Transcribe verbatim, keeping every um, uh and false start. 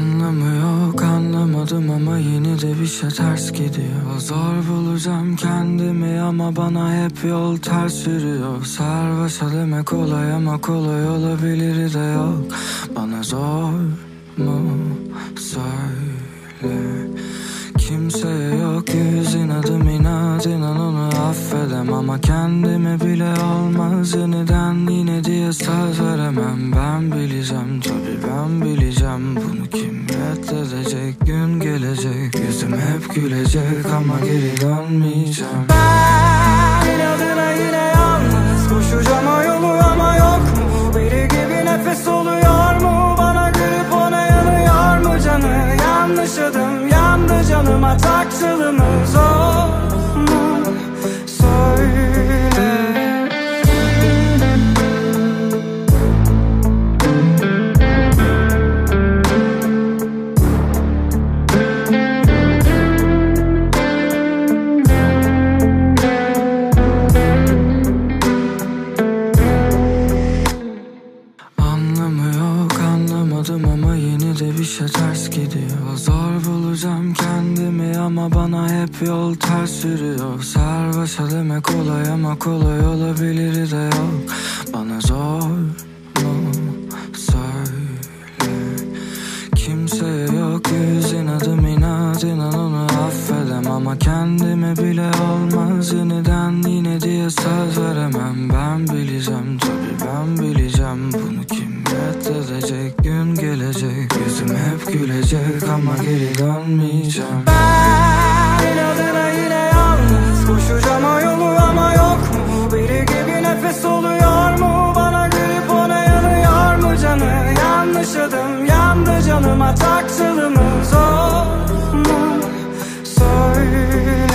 Anlamı yok, anlamadım ama yine de bir şey ters gidiyor. Zor bulacağım kendimi ama bana hep yol ters yürüyor. Sarhoşa deme kolay ama kolay olabilir de yok. Bana zor mu söyle. Kimseye yok yüz inadım inat, inan onu affedem. Ama kendime bile olmaz yeniden yine diye söz veremem. Ben bileceğim tabii, ben bileceğim bunu kim reddedecek. Gün gelecek yüzüm hep gülecek ama geri dönmeyeceğim. Ben inadına yine yalnız koşacağım o yolu ama yok mu? Biri gibi nefes oluyor mu? Bana gülüp ona yanıyor mu canı? Yanlış adım yandı canıma, taksılımız o mu? Söyle. Anlamı yok, anlamadım ama yine de bir şey ters gidiyor. Zor bulacağım kendimi ama bana hep yol ters yürüyor. Sarhoşa deme kolay ama kolay olabilir de yok. Bana zor mu söyle. Kimseye yok yüz inadım inat, inan onu affedem. Ama kendime bile olmaz yeniden yine diye söz veremem. Ben bileceğim tabii, ben bileceğim bunu kim reddedecek. Gün gelecek yüzüm hep gülecek ama geri dönmeyeceğim. Ben inadına yine yalnız koşacağım o yolu ama yok mu? Biri gibi nefes oluyor mu? Bana gülüp ona yanıyor mu canı? Yanlış adım yandı canıma, taksılımız o mu? Söyle.